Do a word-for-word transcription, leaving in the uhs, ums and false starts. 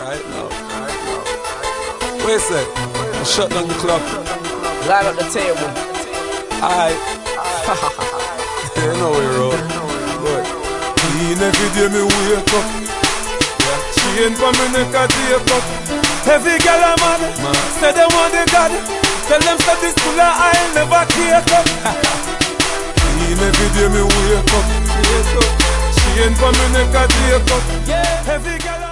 Right now, right now. Wait a sec. Shut down the club. Line up the table. Alright. You know we roll. Good. Clean every day me wake up. Yeah. Chain for me neck a take up. Every girl a mad. Say they want the God. Tell them stop this full of I'll never cake up. Clean every day me wake up. Chain for me neck a take up. Every girl